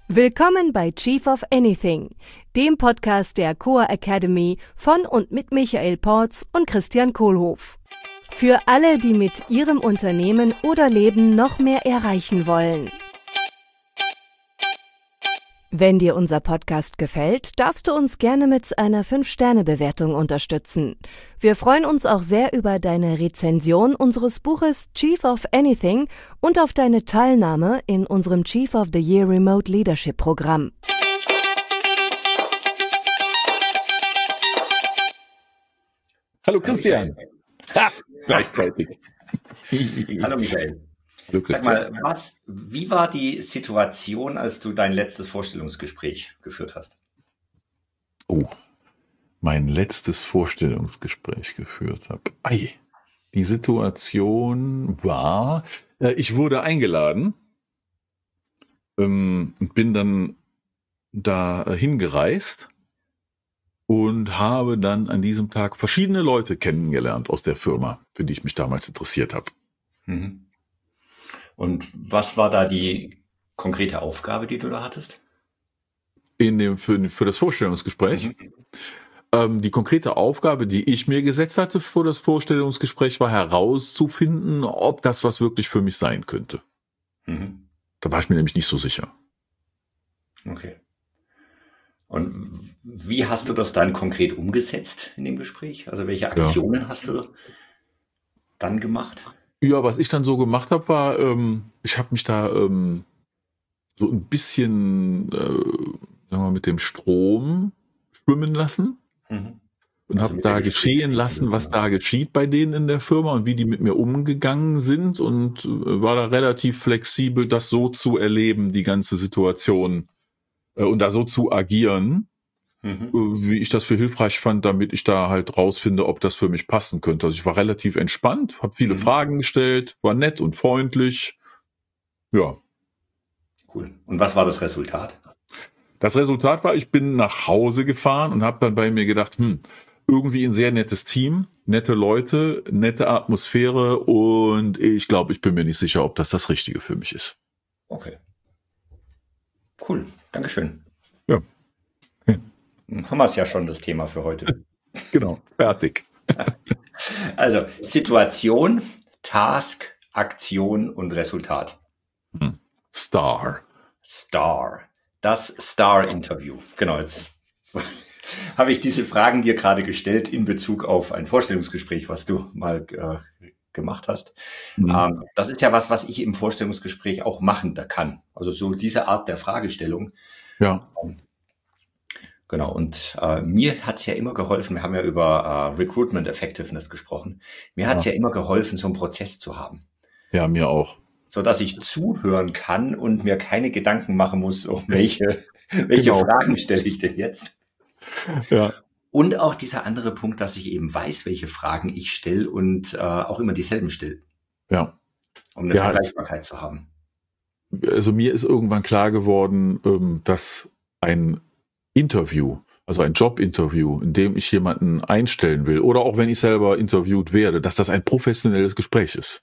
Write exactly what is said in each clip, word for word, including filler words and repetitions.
Willkommen bei Chief of Anything, dem Podcast der Coa Academy von und mit Michael Porz und Christian Kohlhoff. Für alle, die mit ihrem Unternehmen oder Leben noch mehr erreichen wollen. Wenn dir unser Podcast gefällt, darfst du uns gerne mit einer fünf Sterne Bewertung unterstützen. Wir freuen uns auch sehr über deine Rezension unseres Buches Chief of Anything und auf deine Teilnahme in unserem Chief of the Year Remote Leadership Programm. Hallo Christian. Ha, gleichzeitig. Hallo Michael. Hallo Sag mal, was, wie war die Situation, als du dein letztes Vorstellungsgespräch geführt hast? Oh, mein letztes Vorstellungsgespräch geführt habe. Ei, die Situation war, äh, ich wurde eingeladen ähm, und bin dann da äh, hingereist und habe dann an diesem Tag verschiedene Leute kennengelernt aus der Firma, für die ich mich damals interessiert habe. Mhm. Und was war da die konkrete Aufgabe, die du da hattest? In dem, für, für das Vorstellungsgespräch. Mhm. Ähm, die konkrete Aufgabe, die ich mir gesetzt hatte für das Vorstellungsgespräch, war herauszufinden, ob das was wirklich für mich sein könnte. Mhm. Da war ich mir nämlich nicht so sicher. Okay. Und wie hast du das dann konkret umgesetzt in dem Gespräch? Also welche Aktionen ja. hast du dann gemacht? Ja, was ich dann so gemacht habe, war, ähm, ich habe mich da ähm, so ein bisschen, äh, sagen wir mal, mit dem Strom schwimmen lassen mhm. und also habe da geschehen lassen, was da geschieht bei denen in der Firma und wie die mit mir umgegangen sind und äh, war da relativ flexibel, das so zu erleben, die ganze Situation äh, und da so zu agieren. Mhm. Wie ich das für hilfreich fand, damit ich da halt rausfinde, ob das für mich passen könnte. Also ich war relativ entspannt, habe viele mhm. Fragen gestellt, war nett und freundlich. Ja. Cool. Und was war das Resultat? Das Resultat war, ich bin nach Hause gefahren und habe dann bei mir gedacht, hm, irgendwie ein sehr nettes Team, nette Leute, nette Atmosphäre und ich glaube, ich bin mir nicht sicher, ob das das Richtige für mich ist. Okay. Cool. Dankeschön. Ja. Haben wir es ja schon, das Thema für heute. Genau, fertig. Also Situation, Task, Aktion und Resultat. Star. Star. Das Star-Interview. Genau, jetzt habe ich diese Fragen dir gerade gestellt in Bezug auf ein Vorstellungsgespräch, was du mal äh, gemacht hast. Mhm. Ähm, das ist ja was, was ich im Vorstellungsgespräch auch machen da kann. Also so diese Art der Fragestellung. Ja. Ähm, Genau, und äh, mir hat's ja immer geholfen, wir haben ja über äh, Recruitment Effectiveness gesprochen, mir hat's ja. ja immer geholfen, so einen Prozess zu haben. Ja, mir auch. So dass ich zuhören kann und mir keine Gedanken machen muss, um welche, welche Genau. Fragen stelle ich denn jetzt. Ja. Und auch dieser andere Punkt, dass ich eben weiß, welche Fragen ich stelle und äh, auch immer dieselben stelle. Ja. Um eine ja, Vergleichbarkeit zu haben. Also mir ist irgendwann klar geworden, ähm, dass ein Interview, also ein Jobinterview, in dem ich jemanden einstellen will, oder auch wenn ich selber interviewt werde, dass das ein professionelles Gespräch ist.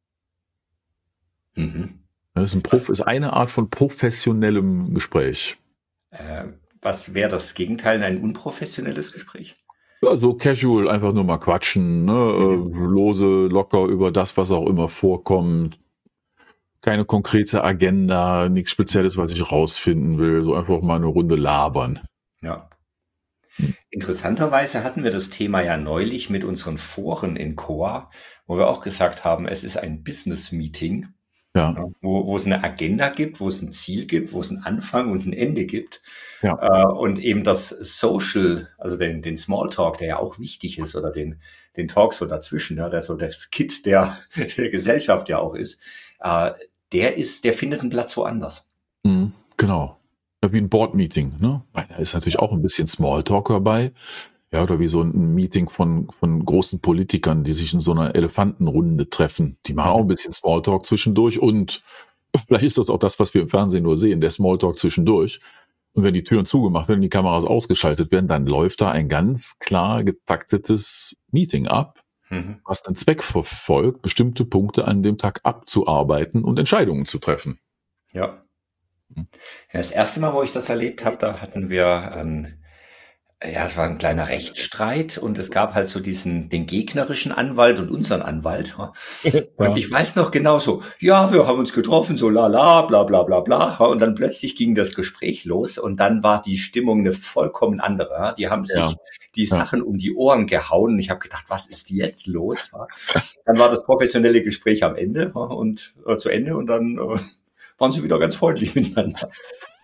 Mhm. Das ist, ein Prof- ist eine Art von professionellem Gespräch. Äh, was wäre das Gegenteil, ein unprofessionelles Gespräch? Ja, so casual, einfach nur mal quatschen, ne? Mhm. äh, lose, locker über das, was auch immer vorkommt. Keine konkrete Agenda, nichts Spezielles, was ich rausfinden will. So einfach mal eine Runde labern. Ja. Interessanterweise hatten wir das Thema ja neulich mit unseren Foren in Coa, wo wir auch gesagt haben, es ist ein Business-Meeting, ja. wo, wo es eine Agenda gibt, wo es ein Ziel gibt, wo es einen Anfang und ein Ende gibt. Ja. Äh, und eben das Social, also den, den Smalltalk, der ja auch wichtig ist, oder den, den Talk so dazwischen, ja, der so das Kit der, der Gesellschaft ja auch ist, äh, der ist, der findet einen Platz woanders. Mhm, genau. Ja, wie ein Board-Meeting, ne? Da ist natürlich auch ein bisschen Smalltalk dabei. Ja, oder wie so ein Meeting von, von großen Politikern, die sich in so einer Elefantenrunde treffen. Die machen auch ein bisschen Smalltalk zwischendurch und vielleicht ist das auch das, was wir im Fernsehen nur sehen, der Smalltalk zwischendurch. Und wenn die Türen zugemacht werden, die Kameras ausgeschaltet werden, dann läuft da ein ganz klar getaktetes Meeting ab, mhm. was den Zweck verfolgt, bestimmte Punkte an dem Tag abzuarbeiten und Entscheidungen zu treffen. Ja. Ja, das erste Mal, wo ich das erlebt habe, da hatten wir, ähm, ja, es war ein kleiner Rechtsstreit und es gab halt so diesen, den gegnerischen Anwalt und unseren Anwalt. Ja. Und ich weiß noch genau so, ja, wir haben uns getroffen, so lala, bla bla bla bla. Und dann plötzlich ging das Gespräch los und dann war die Stimmung eine vollkommen andere. Ja. Die haben sich Ja. die Ja. Sachen um die Ohren gehauen und ich habe gedacht, was ist jetzt los? Ja. Dann war das professionelle Gespräch am Ende ja, und äh, zu Ende und dann äh, waren sie wieder ganz freundlich miteinander.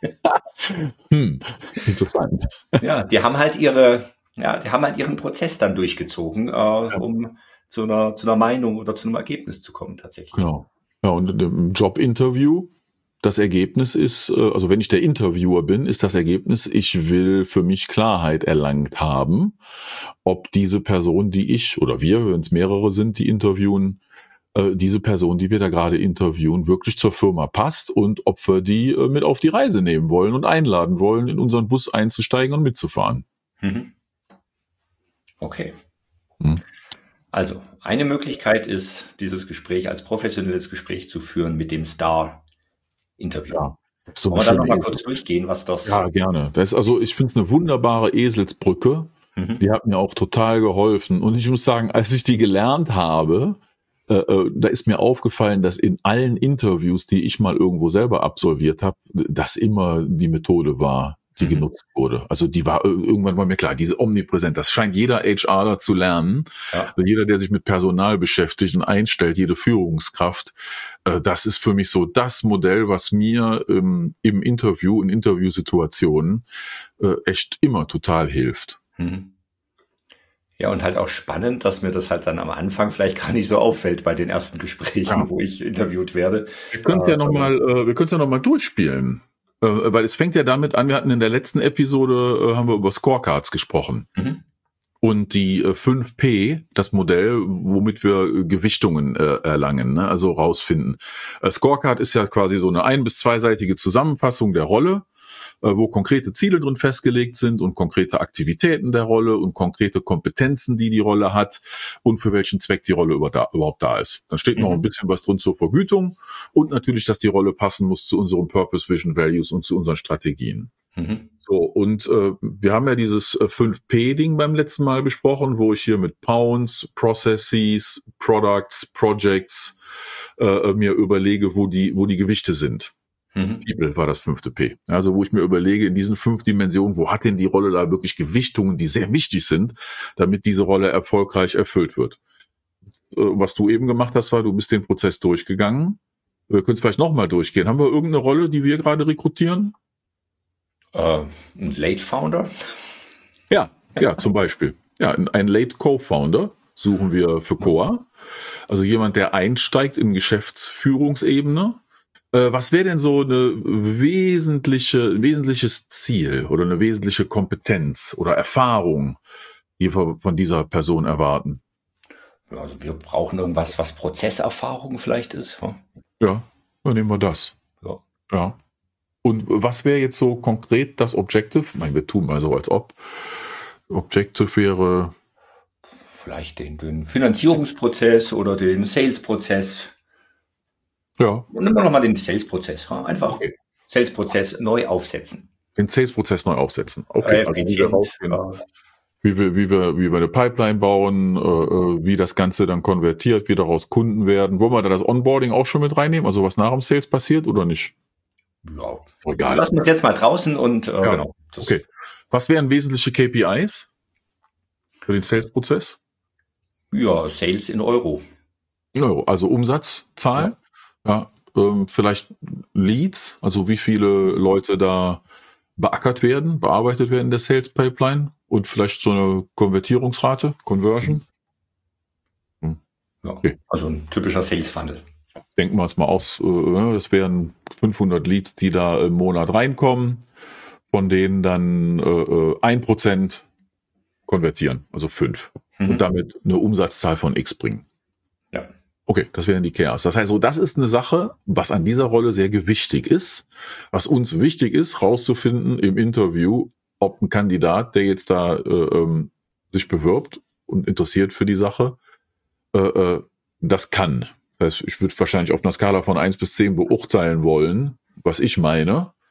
Hm, interessant. Ja, die haben halt ihre, ja, die haben halt ihren Prozess dann durchgezogen, äh, um zu einer, zu einer Meinung oder zu einem Ergebnis zu kommen, tatsächlich. Genau. Ja, und im Jobinterview, das Ergebnis ist, äh, also wenn ich der Interviewer bin, ist das Ergebnis, ich will für mich Klarheit erlangt haben, ob diese Person, die ich oder wir, wenn es mehrere sind, die interviewen, äh, diese Person, die wir da gerade interviewen, wirklich zur Firma passt und ob wir die äh, mit auf die Reise nehmen wollen und einladen wollen, in unseren Bus einzusteigen und mitzufahren. Mhm. Okay. Hm. Also, eine Möglichkeit ist, dieses Gespräch als professionelles Gespräch zu führen mit dem Star-Interview. Ja, das ist so Wollen eine wir dann schöne nochmal Esel- kurz durchgehen, was das... Ja, gerne. Das ist also, ich finde es eine wunderbare Eselsbrücke. Mhm. Die hat mir auch total geholfen. Und ich muss sagen, als ich die gelernt habe, äh, äh, da ist mir aufgefallen, dass in allen Interviews, die ich mal irgendwo selber absolviert habe, das immer die Methode war, die Mhm. genutzt wurde. Also die war äh, irgendwann war mir klar, diese omnipräsent, das scheint jeder HRler zu lernen. Ja. Also jeder, der sich mit Personal beschäftigt und einstellt, jede Führungskraft, äh, das ist für mich so das Modell, was mir ähm, im Interview, in Interviewsituationen äh, echt immer total hilft. Mhm. Ja, und halt auch spannend, dass mir das halt dann am Anfang vielleicht gar nicht so auffällt bei den ersten Gesprächen, Ja. wo ich interviewt werde. Wir können es Äh, ja nochmal, äh, wir können es ja noch mal durchspielen. Äh, weil es fängt ja damit an, wir hatten in der letzten Episode, äh, haben wir über Scorecards gesprochen. Mhm. Und die äh, fünf P, das Modell, womit wir äh, Gewichtungen äh, erlangen, ne? Also rausfinden. Äh, Scorecard ist ja quasi so eine ein- bis zweiseitige Zusammenfassung der Rolle, äh, wo konkrete Ziele drin festgelegt sind und konkrete Aktivitäten der Rolle und konkrete Kompetenzen, die die Rolle hat und für welchen Zweck die Rolle über da, überhaupt da ist. Dann steht noch Mhm. ein bisschen was drin zur Vergütung und natürlich, dass die Rolle passen muss zu unserem Purpose, Vision, Values und zu unseren Strategien. Mhm. So, und äh, wir haben ja dieses äh, fünf P-Ding beim letzten Mal besprochen, wo ich hier mit Pounds, Processes, Products, Projects äh, mir überlege, wo die, wo die Gewichte sind. Mhm. People war das fünfte P. Also wo ich mir überlege, in diesen fünf Dimensionen, wo hat denn die Rolle da wirklich Gewichtungen, die sehr wichtig sind, damit diese Rolle erfolgreich erfüllt wird. Äh, was du eben gemacht hast, war, du bist den Prozess durchgegangen. Wir können es vielleicht nochmal durchgehen. Haben wir irgendeine Rolle, die wir gerade rekrutieren? Äh, ein Late Founder? Ja, ja, zum Beispiel. Ja, ein Late Co-Founder suchen wir für Coa. Also jemand, der einsteigt in Geschäftsführungsebene. Äh, was wäre denn so eine wesentliche, ein wesentliches Ziel oder eine wesentliche Kompetenz oder Erfahrung, die wir von dieser Person erwarten? Ja, also wir brauchen irgendwas, was Prozesserfahrung vielleicht ist. Ja. Ja, dann nehmen wir das. Ja. Ja. Und was wäre jetzt so konkret das Objective? Ich meine, wir tun mal so, als ob. Objective wäre... Vielleicht den, den Finanzierungsprozess oder den Sales-Prozess. Ja. Und nehmen wir nochmal den Sales-Prozess. Ja. Einfach Okay. Sales-Prozess neu aufsetzen. Den Sales-Prozess neu aufsetzen. Okay, also wie wir, Effizient. rausgehen, Ja. wie, wir, wie, wir, wie wir eine Pipeline bauen, äh, wie das Ganze dann konvertiert, wie daraus Kunden werden. Wollen wir da das Onboarding auch schon mit reinnehmen? Also was nach dem Sales passiert oder nicht? Ja. Egal. Lassen wir es jetzt mal draußen und äh, Ja. genau. Das, Okay. Was wären wesentliche K P Is für den Sales-Prozess? Ja, Sales in Euro. Euro, also Umsatzzahl. Ja, ähm, vielleicht Leads, also wie viele Leute da beackert werden, bearbeitet werden in der Sales Pipeline und vielleicht so eine Konvertierungsrate, Conversion. Hm. Ja. Okay. Also ein typischer Sales-Funnel. Denken wir uns mal aus, äh, das wären fünfhundert Leads, die da im Monat reinkommen, von denen dann äh, ein Prozent konvertieren, also fünf. Mhm. Und damit eine Umsatzzahl von X bringen. Ja. Okay, das wären die K Rs. Das heißt, so das ist eine Sache, was an dieser Rolle sehr gewichtig ist, was uns wichtig ist, rauszufinden im Interview, ob ein Kandidat, der jetzt da äh, ähm, sich bewirbt und interessiert für die Sache, äh, äh, das kann. Das heißt, ich würde wahrscheinlich auf einer Skala von eins bis zehn beurteilen wollen, was ich meine,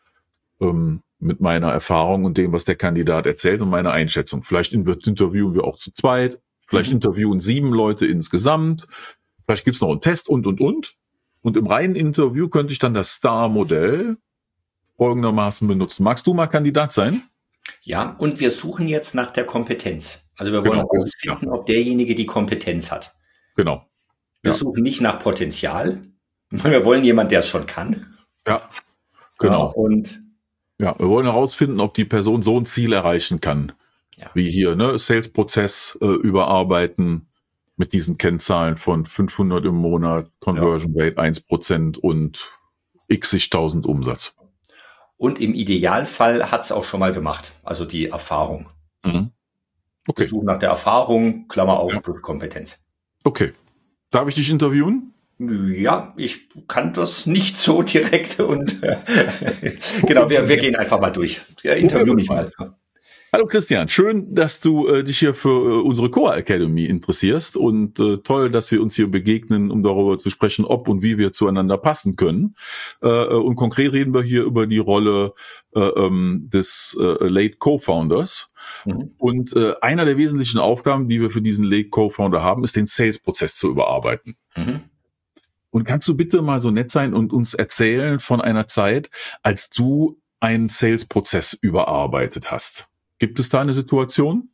ähm, mit meiner Erfahrung und dem, was der Kandidat erzählt und meiner Einschätzung. Vielleicht interviewen wir auch zu zweit, vielleicht mhm. interviewen sieben Leute insgesamt, vielleicht gibt's noch einen Test und, und, und. Und im reinen Interview könnte ich dann das Star-Modell folgendermaßen benutzen. Magst du mal Kandidat sein? Ja, und wir suchen jetzt nach der Kompetenz. Also wir wollen herausfinden, genau. ob derjenige die Kompetenz hat. Genau. Wir ja. suchen nicht nach Potenzial. Wir wollen jemanden, der es schon kann. Ja, genau. Ja, und ja, wir wollen herausfinden, ob die Person so ein Ziel erreichen kann. Ja. Wie hier, ne? Sales-Prozess äh, überarbeiten mit diesen Kennzahlen von fünfhundert im Monat, Conversion ja. Rate eins Prozent und x-tausend Umsatz. Und im Idealfall hat es auch schon mal gemacht, also die Erfahrung. Mhm. Okay. Wir suchen nach der Erfahrung, Klammer auf, ja. plus Kompetenz. Okay. Darf ich dich interviewen? Ja, ich kann das nicht so direkt und äh, genau, wir, wir gehen einfach mal durch. Ja, interview mich mal. Hallo Christian, schön, dass du äh, dich hier für äh, unsere Core Academy interessierst und äh, toll, dass wir uns hier begegnen, um darüber zu sprechen, ob und wie wir zueinander passen können. Äh, und konkret reden wir hier über die Rolle äh, ähm, des äh, Late Co-Founders. Mhm. Und äh, einer der wesentlichen Aufgaben, die wir für diesen Late Co-Founder haben, ist den Sales-Prozess zu überarbeiten. Mhm. Und kannst du bitte mal so nett sein und uns erzählen von einer Zeit, als du einen Sales-Prozess überarbeitet hast? Gibt es da eine Situation?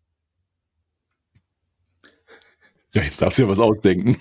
Ja, jetzt darfst du ja was ausdenken.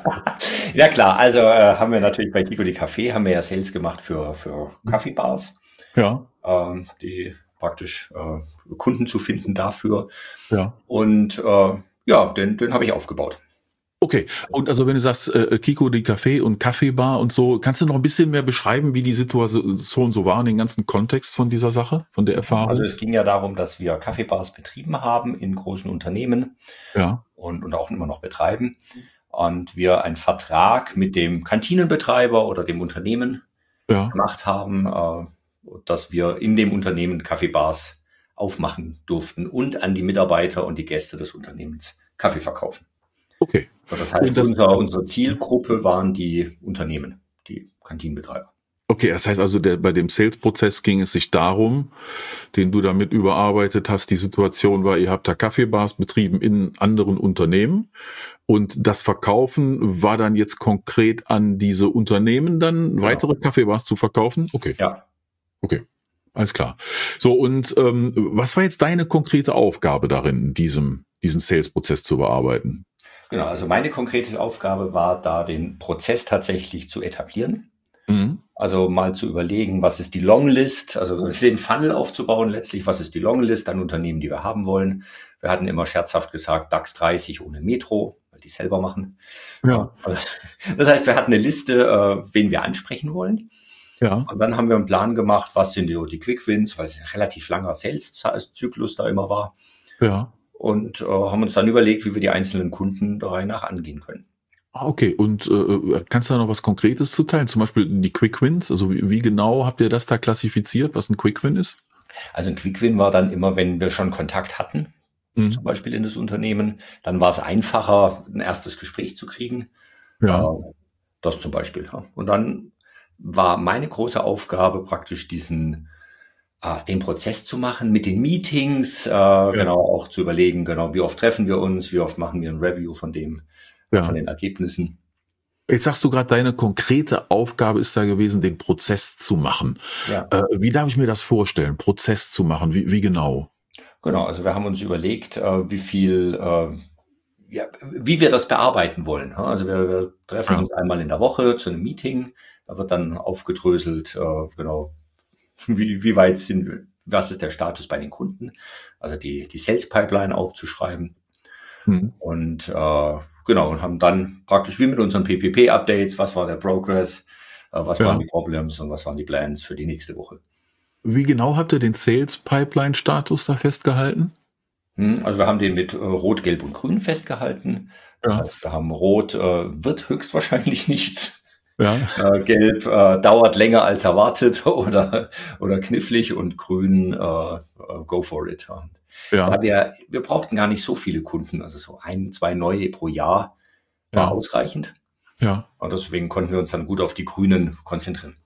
Ja klar, also äh, haben wir natürlich bei Kiko die Café, haben wir ja Sales gemacht für, für Kaffeebars. Ja. Ähm, die praktisch äh, Kunden zu finden dafür. Ja. Und äh, ja, den, den habe ich aufgebaut. Okay, und also wenn du sagst, äh, Kiko die Café und Kaffeebar und so, kannst du noch ein bisschen mehr beschreiben, wie die Situation so war, den ganzen Kontext von dieser Sache, von der Erfahrung? Also es ging ja darum, dass wir Kaffeebars betrieben haben in großen Unternehmen ja. und, und auch immer noch betreiben. Und wir einen Vertrag mit dem Kantinenbetreiber oder dem Unternehmen ja. gemacht haben, äh, dass wir in dem Unternehmen Kaffeebars aufmachen durften und an die Mitarbeiter und die Gäste des Unternehmens Kaffee verkaufen. Okay. Das heißt, das unser, unsere Zielgruppe waren die Unternehmen, die Kantinenbetreiber. Okay, das heißt also, der, bei dem Sales-Prozess ging es sich darum, den du damit überarbeitet hast, die Situation war, ihr habt da Kaffeebars betrieben in anderen Unternehmen und das Verkaufen war dann jetzt konkret an diese Unternehmen dann, weitere ja. Kaffeebars zu verkaufen? Okay. Ja. Okay. Alles klar. So, und ähm, was war jetzt deine konkrete Aufgabe darin, diesem, diesen Sales-Prozess zu bearbeiten? Genau, also meine konkrete Aufgabe war da, den Prozess tatsächlich zu etablieren. Mhm. Also mal zu überlegen, was ist die Longlist, also den Funnel aufzubauen letztlich, was ist die Longlist an Unternehmen, die wir haben wollen. Wir hatten immer scherzhaft gesagt, DAX dreißig ohne Metro, weil die selber machen. Ja. Also, das heißt, wir hatten eine Liste, äh, wen wir ansprechen wollen. Ja. Und dann haben wir einen Plan gemacht, was sind die, die Quick Wins, weil es ein relativ langer Sales-Zyklus da immer war. Ja. Und äh, haben uns dann überlegt, wie wir die einzelnen Kunden der Reihe nach angehen können. Ah, okay. Und äh, kannst du da noch was Konkretes zuteilen? Zum Beispiel die Quick Wins? Also wie, wie genau habt ihr das da klassifiziert, was ein Quick Win ist? Also ein Quick Win war dann immer, wenn wir schon Kontakt hatten, mhm. zum Beispiel in das Unternehmen, dann war es einfacher, ein erstes Gespräch zu kriegen. Ja. Äh, das zum Beispiel. Ja. Und dann war meine große Aufgabe praktisch diesen Uh, den Prozess zu machen mit den Meetings, uh, ja. genau auch zu überlegen, genau wie oft treffen wir uns, wie oft machen wir ein Review von dem, ja. von den Ergebnissen. Jetzt sagst du gerade, deine konkrete Aufgabe ist da gewesen, den Prozess zu machen. Ja. Äh, wie darf ich mir das vorstellen, Prozess zu machen? Wie, wie genau? Genau, also wir haben uns überlegt, uh, wie viel, uh, ja, wie wir das bearbeiten wollen. Also wir, wir treffen ja. uns einmal in der Woche zu einem Meeting, da wird dann aufgedröselt, uh, genau. Wie, wie weit sind wir, was ist der Status bei den Kunden? Also die, die Sales Pipeline aufzuschreiben. Mhm. Und äh, genau, und haben dann praktisch wie mit unseren P P P-Updates, was war der Progress, äh, was ja. waren die Problems und was waren die Plans für die nächste Woche. Wie genau habt ihr den Sales Pipeline Status da festgehalten? Also wir haben den mit äh, Rot, Gelb und Grün festgehalten. Das ja. heißt, wir haben Rot, äh, wird höchstwahrscheinlich nichts. Ja. Äh, Gelb äh, dauert länger als erwartet oder oder knifflig und Grün äh, go for it. Ja. Da wir wir brauchten gar nicht so viele Kunden, also so ein, zwei neue pro Jahr war ja. ausreichend. Ja. Und deswegen konnten wir uns dann gut auf die Grünen konzentrieren.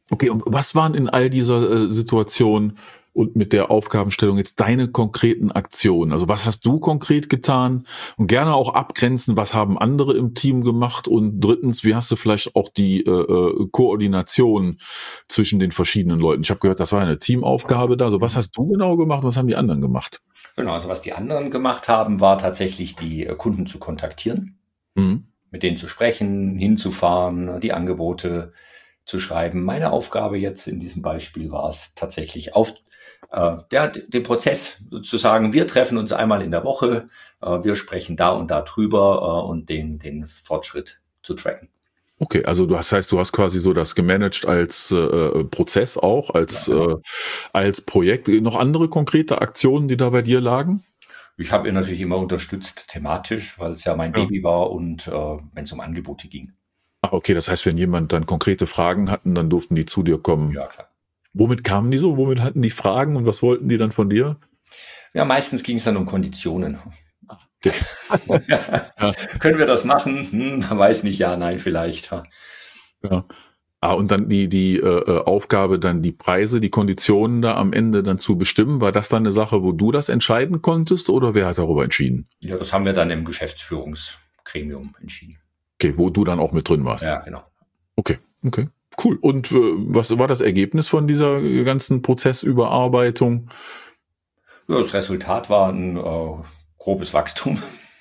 Okay, und was waren in all dieser äh, Situation und mit der Aufgabenstellung jetzt deine konkreten Aktionen? Also was hast du konkret getan? Und gerne auch abgrenzen, was haben andere im Team gemacht? Und drittens, wie hast du vielleicht auch die äh, Koordination zwischen den verschiedenen Leuten? Ich habe gehört, das war eine Teamaufgabe da. Also was hast du genau gemacht und was haben die anderen gemacht? Genau, also was die anderen gemacht haben, war tatsächlich die Kunden zu kontaktieren, mhm. mit denen zu sprechen, hinzufahren, die Angebote zu schreiben. Meine Aufgabe jetzt in diesem Beispiel war es tatsächlich auf äh, der, den Prozess zu sagen, wir treffen uns einmal in der Woche, äh, wir sprechen da und da drüber äh, und den, den Fortschritt zu tracken. Okay, also du hast, heißt, du hast quasi so das gemanagt als äh, Prozess auch, als, ja, genau. äh, als Projekt. Noch andere konkrete Aktionen, die da bei dir lagen? Ich habe ihn natürlich immer unterstützt thematisch, weil es ja mein ja. Baby war und äh, wenn es um Angebote ging. Ach, okay, das heißt, wenn jemand dann konkrete Fragen hatten, dann durften die zu dir kommen. Ja, klar. Womit kamen die so? Womit hatten die Fragen und was wollten die dann von dir? Ja, meistens ging es dann um Konditionen. Okay. ja. Können wir das machen? Hm, weiß nicht, ja, nein, vielleicht. Ja. ja. Ah, und dann die, die äh, Aufgabe, dann die Preise, die Konditionen da am Ende dann zu bestimmen. War das dann eine Sache, wo du das entscheiden konntest oder wer hat darüber entschieden? Ja, das haben wir dann im Geschäftsführungsgremium entschieden. Okay, wo du dann auch mit drin warst. Ja, genau. Okay, okay, cool. Und äh, was war das Ergebnis von dieser ganzen Prozessüberarbeitung? Ja, das Resultat war ein äh, grobes Wachstum.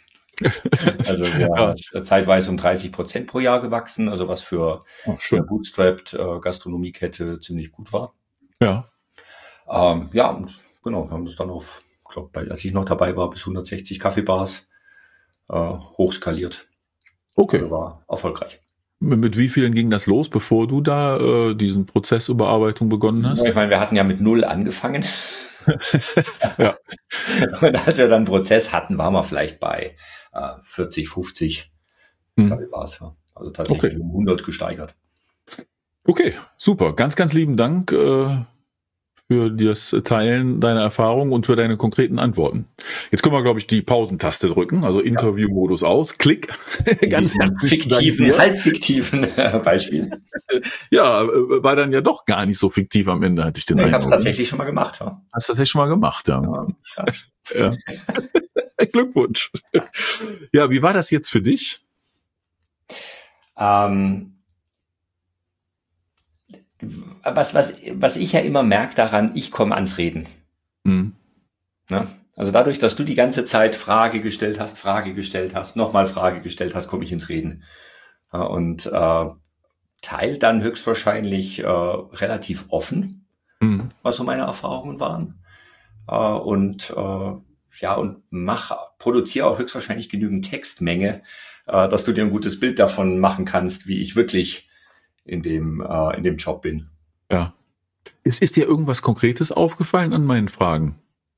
Also wir ja. sind zeitweise um dreißig Prozent pro Jahr gewachsen, also was für Ach, eine bootstrapped äh, Gastronomiekette ziemlich gut war. Ja. Ähm, ja, und genau, wir haben das dann auf, ich glaube, als ich noch dabei war, bis hundertsechzig Kaffeebars äh, hochskaliert. Okay. Also war erfolgreich. Mit wie vielen ging das los, bevor du da äh, diesen Prozessüberarbeitung begonnen hast? Ja, ich meine, wir hatten ja mit null angefangen. ja. Und als wir dann einen Prozess hatten, waren wir vielleicht bei äh, vierzig, fünfzig hm. Kaffeebars. Ja. Also tatsächlich okay. um hundert gesteigert. Okay, super. Ganz, ganz lieben Dank äh, für das Teilen deiner Erfahrungen und für deine konkreten Antworten. Jetzt können wir, glaube ich, die Pausentaste drücken, also Interviewmodus ja. aus. Klick. Ganz fiktiven, halb fiktiven Beispiel. Ja, war dann ja doch gar nicht so fiktiv am Ende, hatte ich den ja, Eindruck. Ich habe es tatsächlich schon mal gemacht. Ja. Hast du tatsächlich schon mal gemacht, ja. ja, ja. Glückwunsch. Ja, wie war das jetzt für dich? Ähm, was, was, was ich ja immer merke daran, ich komme ans Reden. Mhm. Ja? Also dadurch, dass du die ganze Zeit Frage gestellt hast, Frage gestellt hast, nochmal Frage gestellt hast, komme ich ins Reden. Ja, und äh, teile dann höchstwahrscheinlich äh, relativ offen, mhm. was so meine Erfahrungen waren. Äh, und äh, ja, und mach, produziere auch höchstwahrscheinlich genügend Textmenge, äh, dass du dir ein gutes Bild davon machen kannst, wie ich wirklich in dem, äh, in dem Job bin. Ja. Ist, ist dir irgendwas Konkretes aufgefallen an meinen Fragen?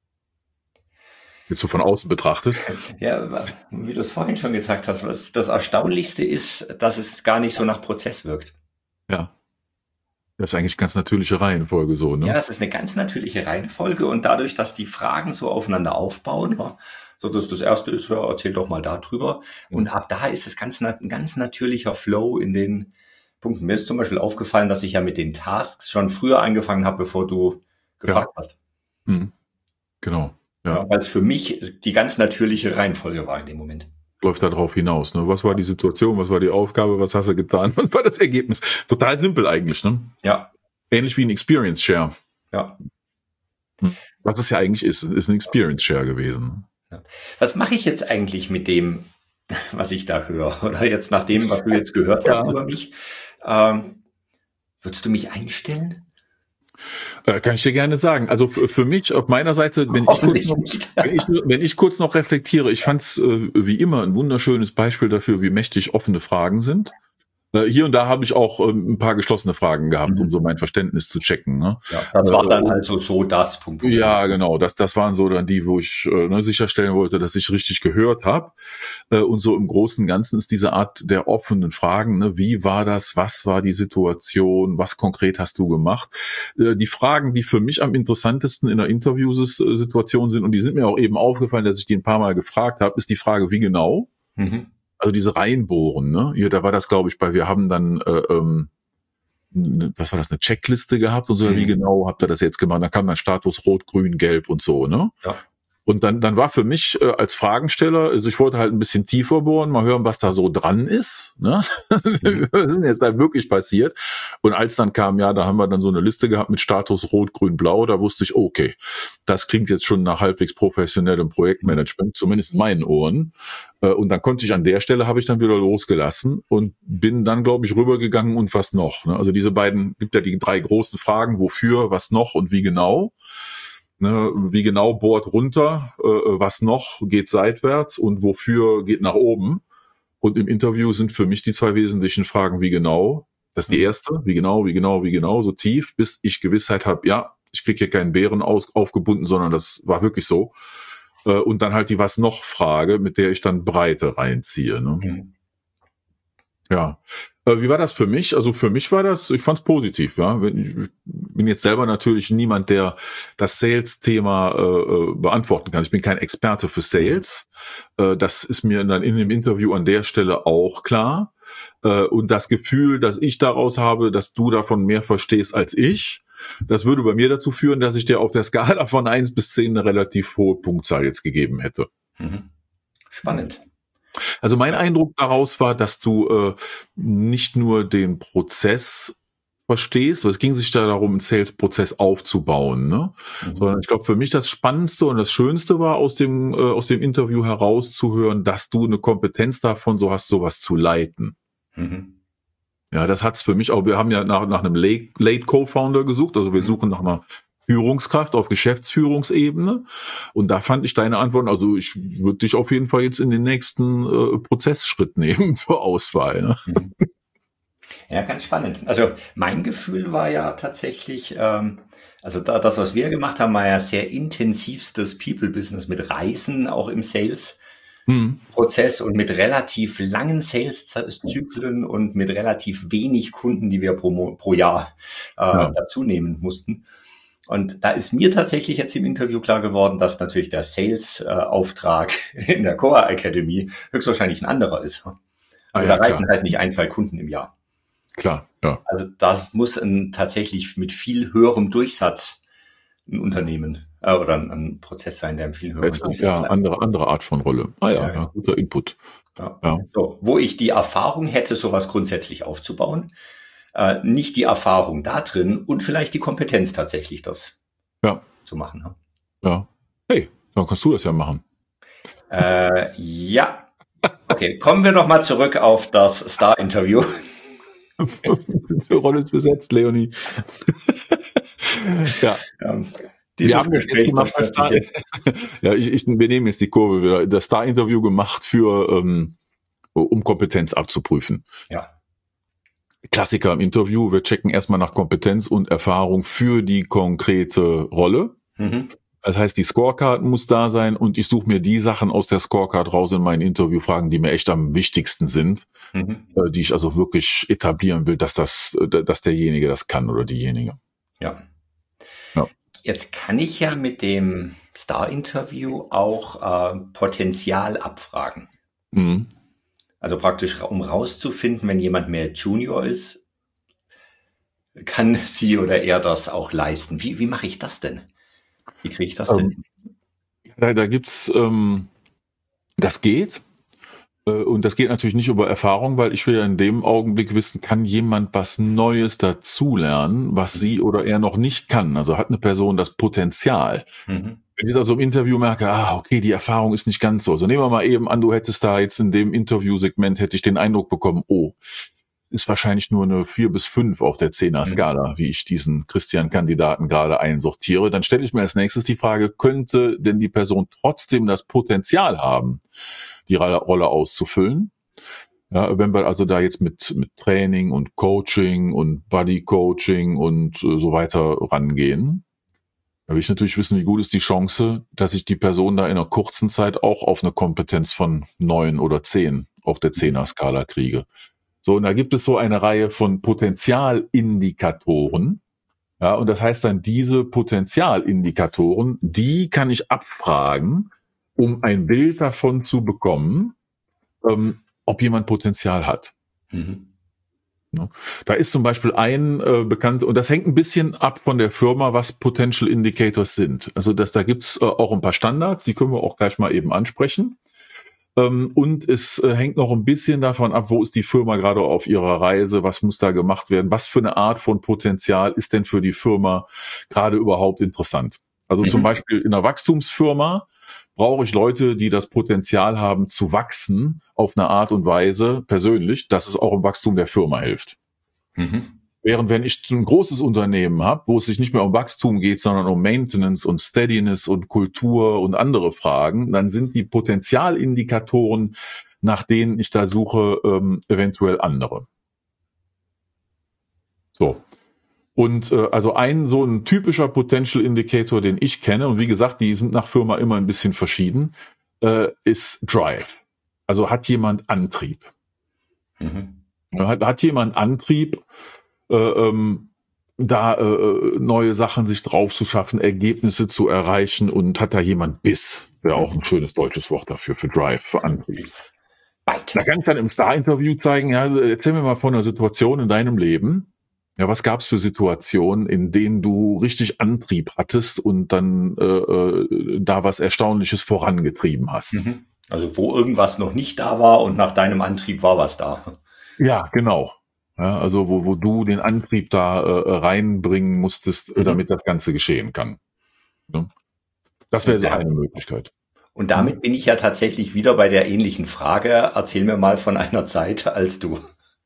Jetzt so von außen betrachtet. Ja, wie du es vorhin schon gesagt hast, was das Erstaunlichste ist, dass es gar nicht so nach Prozess wirkt. Ja. Das ist eigentlich ganz natürliche Reihenfolge so, ne? Ja, das ist eine ganz natürliche Reihenfolge und dadurch, dass die Fragen so aufeinander aufbauen, so dass das erste ist, ja, erzähl doch mal darüber. Mhm. Und ab da ist es ganz, ein ganz natürlicher Flow in den Punkten. Mir ist zum Beispiel aufgefallen, dass ich ja mit den Tasks schon früher angefangen habe, bevor du gefragt ja. hast. Mhm. Genau. Ja. Ja, weil es für mich die ganz natürliche Reihenfolge war in dem Moment. Läuft da drauf hinaus, ne? Was war die Situation, was war die Aufgabe, was hast du getan, was war das Ergebnis? Total simpel eigentlich, ne? Ja. Ähnlich wie ein Experience Share. Ja. Was es ja eigentlich ist, ist ein Experience Share gewesen. Ja. Was mache ich jetzt eigentlich mit dem, was ich da höre? Oder jetzt nach dem, was du jetzt gehört hast ja. über mich? Ähm, würdest du mich einstellen? Äh, kann ich dir gerne sagen. Also für, für mich auf meiner Seite, wenn ich, kurz noch, wenn, ich, wenn ich kurz noch reflektiere, ich fand es äh, wie immer ein wunderschönes Beispiel dafür, wie mächtig offene Fragen sind. Äh, hier und da habe ich auch ähm, ein paar geschlossene Fragen gehabt, mhm. um so mein Verständnis zu checken. Ne? Ja, das war dann also so das Punkt. Ja, genau. Das, das waren so dann die, wo ich äh, ne, sicherstellen wollte, dass ich richtig gehört habe. Äh, und so im Großen und Ganzen ist diese Art der offenen Fragen, ne, wie war das, was war die Situation, was konkret hast du gemacht? Äh, die Fragen, die für mich am interessantesten in der Interviewsituation sind, und die sind mir auch eben aufgefallen, dass ich die ein paar Mal gefragt habe, ist die Frage, wie genau? Mhm. Also diese Reinbohren, ne? Hier, da war das, glaube ich, bei, wir haben dann äh, ähm, was war das, eine Checkliste gehabt und so, Mhm. wie genau habt ihr das jetzt gemacht? Dann kam dann Status Rot, Grün, Gelb und so, ne? Ja. Und dann, dann war für mich äh, als Fragensteller, also ich wollte halt ein bisschen tiefer bohren, mal hören, was da so dran ist, ne? Mhm. Was ist denn jetzt da wirklich passiert? Und als dann kam, ja, da haben wir dann so eine Liste gehabt mit Status Rot, Grün, Blau, da wusste ich, okay, das klingt jetzt schon nach halbwegs professionellem Projektmanagement, zumindest in meinen Ohren. Äh, und dann konnte ich an der Stelle, habe ich dann wieder losgelassen und bin dann, glaube ich, rübergegangen und was noch, ne? Also diese beiden, gibt ja die drei großen Fragen, wofür, was noch und wie genau. Ne, wie genau bohrt runter, äh, was noch geht seitwärts und wofür geht nach oben. Und im Interview sind für mich die zwei wesentlichen Fragen, wie genau, das ist die erste, wie genau, wie genau, wie genau, so tief, bis ich Gewissheit habe, ja, ich kriege hier keinen Bären aus, aufgebunden, sondern das war wirklich so. Äh, und dann halt die was noch Frage, mit der ich dann Breite reinziehe. Ne? Mhm. Ja. Wie war das für mich? Also für mich war das, ich fand es positiv, ja. Ich bin jetzt selber natürlich niemand, der das Sales-Thema äh, beantworten kann. Ich bin kein Experte für Sales. Äh, das ist mir dann in dem Interview an der Stelle auch klar. Äh, und das Gefühl, dass ich daraus habe, dass du davon mehr verstehst als ich, das würde bei mir dazu führen, dass ich dir auf der Skala von eins bis zehn eine relativ hohe Punktzahl jetzt gegeben hätte. Mhm. Spannend. Also mein Eindruck daraus war, dass du äh, nicht nur den Prozess verstehst, weil es ging sich da darum, einen Sales-Prozess aufzubauen, ne? Mhm. Sondern ich glaube, für mich das Spannendste und das Schönste war, aus dem äh, aus dem Interview herauszuhören, dass du eine Kompetenz davon so hast, sowas zu leiten. Mhm. Ja, das hat's für mich auch. Wir haben ja nach nach einem Late, Late Co-Founder gesucht, also wir Mhm. suchen nach einer Führungskraft auf Geschäftsführungsebene. Und da fand ich deine Antwort, also ich würde dich auf jeden Fall jetzt in den nächsten äh, Prozessschritt nehmen zur Auswahl. Ne? Mhm. Ja, ganz spannend. Also mein Gefühl war ja tatsächlich, ähm, also da, das, was wir gemacht haben, war ja sehr intensivstes People-Business mit Reisen, auch im Sales-Prozess mhm. und mit relativ langen Sales-Zyklen und mit relativ wenig Kunden, die wir pro, pro Jahr äh, ja. dazu nehmen mussten. Und da ist mir tatsächlich jetzt im Interview klar geworden, dass natürlich der Sales-Auftrag äh, in der Core Academy höchstwahrscheinlich ein anderer ist. Also ah, ja, da reichen klar. halt nicht ein, zwei Kunden im Jahr. Klar, ja. Also das muss ein, tatsächlich mit viel höherem Durchsatz ein Unternehmen äh, oder ein, ein Prozess sein, der einen viel höheren das Durchsatz ja, hat. andere, andere Art von Rolle. Ah ja, ja, ja guter Input. Ja. Ja. So, wo ich die Erfahrung hätte, sowas grundsätzlich aufzubauen, äh, nicht die Erfahrung da drin und vielleicht die Kompetenz tatsächlich, das ja. zu machen. Ja. ja. Hey, dann kannst du das ja machen. Äh, ja. Okay, kommen wir noch mal zurück auf das Star-Interview. Die Rolle ist besetzt, Leonie. ja. Ähm, wir haben Gespräch gemacht, das Star ja, ich, ich, wir nehmen jetzt die Kurve wieder. Das Star-Interview gemacht für, ähm, um Kompetenz abzuprüfen. Ja. Klassiker im Interview. Wir checken erstmal nach Kompetenz und Erfahrung für die konkrete Rolle. Mhm. Das heißt, die Scorecard muss da sein und ich suche mir die Sachen aus der Scorecard raus in meinen Interviewfragen, die mir echt am wichtigsten sind, mhm. äh, die ich also wirklich etablieren will, dass das, dass derjenige das kann oder diejenige. Ja. ja. Jetzt kann ich ja mit dem Star-Interview auch äh, Potenzial abfragen. Mhm. Also praktisch, um rauszufinden, wenn jemand mehr Junior ist, kann sie oder er das auch leisten. Wie, wie mache ich das denn? Wie kriege ich das denn hin? Da, da gibt's, ähm, das geht. Äh, und das geht natürlich nicht über Erfahrung, weil ich will ja in dem Augenblick wissen, kann jemand was Neues dazulernen, was sie oder er noch nicht kann. Also hat eine Person das Potenzial. Mhm. Wenn ich also im Interview merke, ah, okay, die Erfahrung ist nicht ganz so. Also nehmen wir mal eben an, du hättest da jetzt in dem Interviewsegment, hätte ich den Eindruck bekommen, oh, ist wahrscheinlich nur eine vier bis fünf auf der Zehner-Skala, mhm. wie ich diesen Christian-Kandidaten gerade einsortiere. Dann stelle ich mir als nächstes die Frage, könnte denn die Person trotzdem das Potenzial haben, die Rolle auszufüllen? Ja, wenn wir also da jetzt mit, mit Training und Coaching und Buddy-Coaching und äh, so weiter rangehen, da will ich natürlich wissen, wie gut ist die Chance, dass ich die Person da in einer kurzen Zeit auch auf eine Kompetenz von neun oder zehn auf der Zehner-Skala kriege. So, und da gibt es so eine Reihe von Potenzialindikatoren. Ja, und das heißt dann, diese Potenzialindikatoren, die kann ich abfragen, um ein Bild davon zu bekommen, ähm, ob jemand Potenzial hat. Mhm. Da ist zum Beispiel ein äh, bekannt, und das hängt ein bisschen ab von der Firma, was Potential Indicators sind. Also das, da gibt's äh, auch ein paar Standards, die können wir auch gleich mal eben ansprechen. Ähm, und es äh, hängt noch ein bisschen davon ab, wo ist die Firma gerade auf ihrer Reise, was muss da gemacht werden, was für eine Art von Potenzial ist denn für die Firma gerade überhaupt interessant. Also mhm. zum Beispiel in einer Wachstumsfirma brauche ich Leute, die das Potenzial haben zu wachsen auf eine Art und Weise persönlich, dass es auch im Wachstum der Firma hilft. Mhm. Während wenn ich ein großes Unternehmen habe, wo es sich nicht mehr um Wachstum geht, sondern um Maintenance und Steadiness und Kultur und andere Fragen, dann sind die Potenzialindikatoren, nach denen ich da suche, ähm, eventuell andere. So. Und äh, also ein so ein typischer Potential Indicator, den ich kenne, und wie gesagt, die sind nach Firma immer ein bisschen verschieden, äh, ist Drive. Also hat jemand Antrieb. Mhm. Hat, hat jemand Antrieb, äh, ähm, da äh, neue Sachen sich drauf zu schaffen, Ergebnisse zu erreichen, und hat da jemand Biss. Wäre auch ein schönes deutsches Wort dafür, für Drive, für Antrieb. Da kann ich dann im Star-Interview zeigen, ja, erzähl mir mal von einer Situation in deinem Leben. Ja, was gab's für Situationen, in denen du richtig Antrieb hattest und dann äh, da was Erstaunliches vorangetrieben hast? Mhm. Also wo irgendwas noch nicht da war und nach deinem Antrieb war was da. Ja, genau. Ja, also wo, wo du den Antrieb da äh, reinbringen musstest, mhm. damit das Ganze geschehen kann. Ja. Das wäre so eine Möglichkeit. Und damit bin ich ja tatsächlich wieder bei der ähnlichen Frage. Erzähl mir mal von einer Zeit, als du...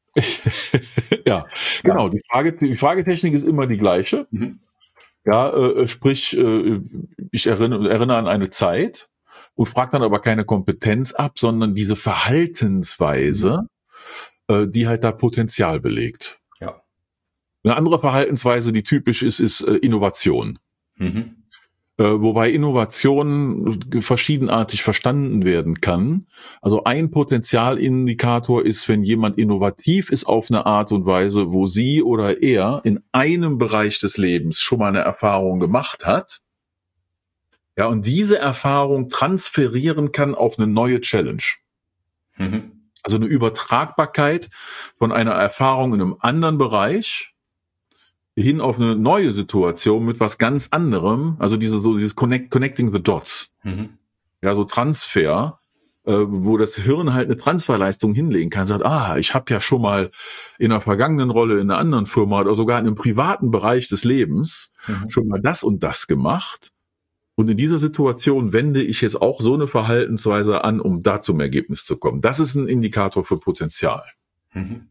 ja, genau. Ja. Die Frage, die Fragetechnik ist immer die gleiche. Mhm. Ja, äh, sprich, äh, ich erinnere, erinnere an eine Zeit und frage dann aber keine Kompetenz ab, sondern diese Verhaltensweise, mhm. äh, die halt da Potenzial belegt. Ja. Eine andere Verhaltensweise, die typisch ist, ist äh, Innovation. Mhm. Wobei Innovation verschiedenartig verstanden werden kann. Also ein Potenzialindikator ist, wenn jemand innovativ ist auf eine Art und Weise, wo sie oder er in einem Bereich des Lebens schon mal eine Erfahrung gemacht hat, ja, und diese Erfahrung transferieren kann auf eine neue Challenge. Mhm. Also eine Übertragbarkeit von einer Erfahrung in einem anderen Bereich hin auf eine neue Situation mit was ganz anderem, also diese so dieses Connect, Connecting the Dots, mhm. ja, so Transfer, äh, wo das Hirn halt eine Transferleistung hinlegen kann, sagt, ah, ich habe ja schon mal in einer vergangenen Rolle in einer anderen Firma oder sogar in einem privaten Bereich des Lebens mhm. schon mal das und das gemacht, und in dieser Situation wende ich jetzt auch so eine Verhaltensweise an, um da zum Ergebnis zu kommen. Das ist ein Indikator für Potenzial. Mhm.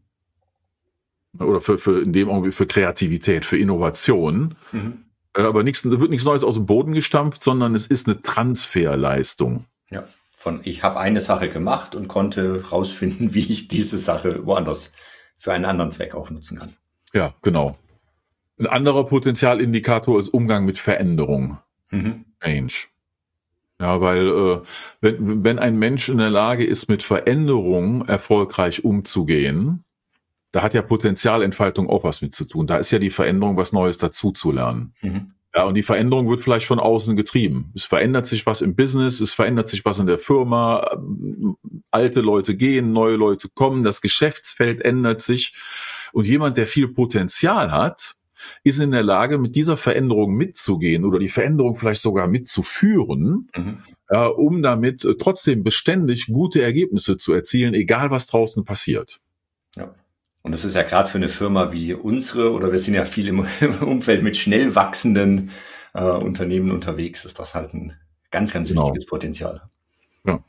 Oder für, für in dem Augenblick für Kreativität, für Innovation. Mhm. Aber nichts, da wird nichts Neues aus dem Boden gestampft, sondern es ist eine Transferleistung. Ja, von ich habe eine Sache gemacht und konnte rausfinden, wie ich diese Sache woanders für einen anderen Zweck auch nutzen kann. Ja, genau. Ein anderer Potenzialindikator ist Umgang mit Veränderung. Mhm. Change. Ja, weil äh, wenn, wenn ein Mensch in der Lage ist, mit Veränderung erfolgreich umzugehen, da hat ja Potenzialentfaltung auch was mit zu tun. Da ist ja die Veränderung, was Neues dazu zu lernen. Mhm. Ja, und die Veränderung wird vielleicht von außen getrieben. Es verändert sich was im Business, es verändert sich was in der Firma, alte Leute gehen, neue Leute kommen, das Geschäftsfeld ändert sich. Und jemand, der viel Potenzial hat, ist in der Lage, mit dieser Veränderung mitzugehen oder die Veränderung vielleicht sogar mitzuführen, mhm. ja, um damit trotzdem beständig gute Ergebnisse zu erzielen, egal was draußen passiert. Ja. Und das ist ja gerade für eine Firma wie unsere, oder wir sind ja viel im Umfeld mit schnell wachsenden äh, Unternehmen unterwegs, ist das halt ein ganz, ganz genau. wichtiges Potenzial. Ja.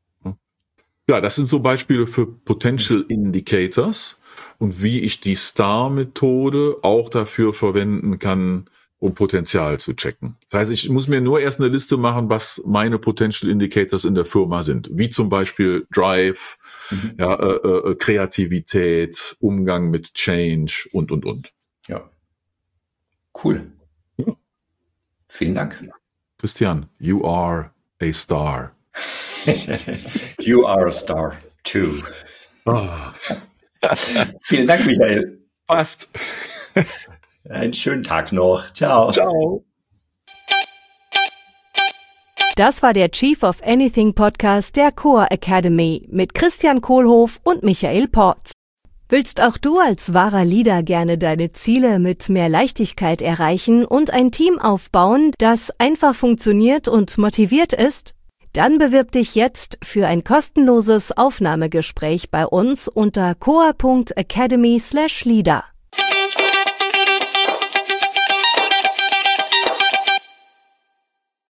Ja, das sind so Beispiele für Potential Indicators und wie ich die Star-Methode auch dafür verwenden kann, um Potenzial zu checken. Das heißt, ich muss mir nur erst eine Liste machen, was meine Potential Indicators in der Firma sind. Wie zum Beispiel Drive, mhm. ja, äh, äh, Kreativität, Umgang mit Change und, und, und. Ja. Cool. Ja. Vielen Dank. Christian, you are a star. You are a star too. Oh. Vielen Dank, Michael. Passt. Einen schönen Tag noch. Ciao. Ciao. Das war der Chief of Anything Podcast der Core Academy mit Christian Kohlhoff und Michael Porz. Willst auch du als wahrer Leader gerne deine Ziele mit mehr Leichtigkeit erreichen und ein Team aufbauen, das einfach funktioniert und motiviert ist? Dann bewirb dich jetzt für ein kostenloses Aufnahmegespräch bei uns unter coa punkt academy slash leader.